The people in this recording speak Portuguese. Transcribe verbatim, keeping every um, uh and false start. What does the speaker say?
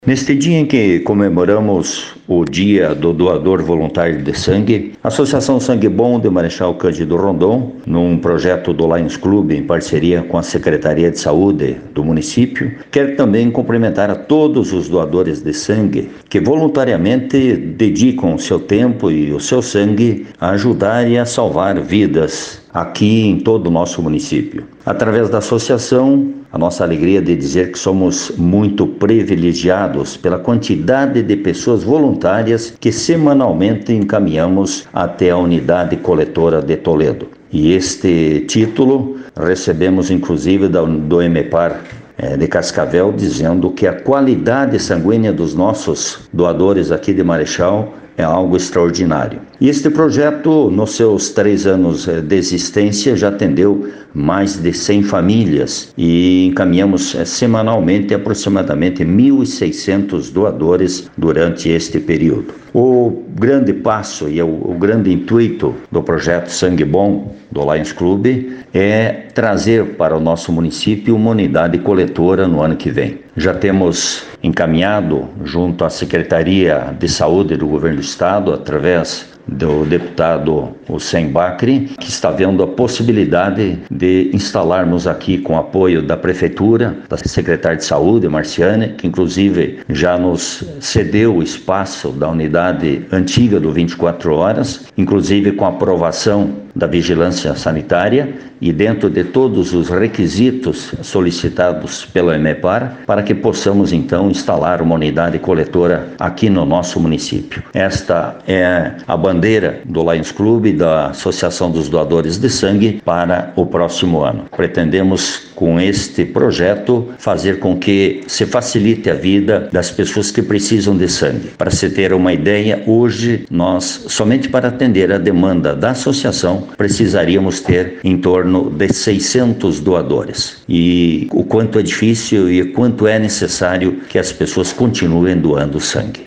Neste dia em que comemoramos o Dia do Doador Voluntário de Sangue, a Associação Sangue Bom de Marechal Cândido Rondon, num projeto do Lions Club em parceria com a Secretaria de Saúde do município, quer também cumprimentar a todos os doadores de sangue que voluntariamente dedicam o seu tempo e o seu sangue a ajudar e a salvar vidas aqui em todo o nosso município. Através da associação, a nossa alegria de dizer que somos muito privilegiados pela quantidade de pessoas voluntárias que semanalmente encaminhamos até a unidade coletora de Toledo. E este título recebemos inclusive do EMEPAR de Cascavel, dizendo que a qualidade sanguínea dos nossos doadores aqui de Marechal é algo extraordinário. E este projeto, nos seus três anos de existência, já atendeu mais de cem famílias e encaminhamos semanalmente aproximadamente mil e seiscentos doadores durante este período. O grande passo e o, o grande intuito do projeto Sangue Bom do Lions Club é trazer para o nosso município uma unidade coletora no ano que vem. Já temos encaminhado junto à Secretaria de Saúde do Governo do Estado, através do deputado Hussein Bakri, que está vendo a possibilidade de instalarmos aqui, com apoio da Prefeitura, da Secretária de Saúde, Marciane, que inclusive já nos cedeu o espaço da unidade antiga do vinte e quatro horas, inclusive com a aprovação da Vigilância Sanitária e dentro de todos os requisitos solicitados pelo EMEPAR, para que possamos então instalar uma unidade coletora aqui no nosso município. Esta é a bandeira do Lions Club e da Associação dos Doadores de Sangue para o próximo ano. Pretendemos, com este projeto, fazer com que se facilite a vida das pessoas que precisam de sangue. Para se ter uma ideia, hoje nós, somente para atender a demanda da associação, precisaríamos ter em torno de seiscentos doadores. E o quanto é difícil e o quanto é necessário que as pessoas continuem doando sangue.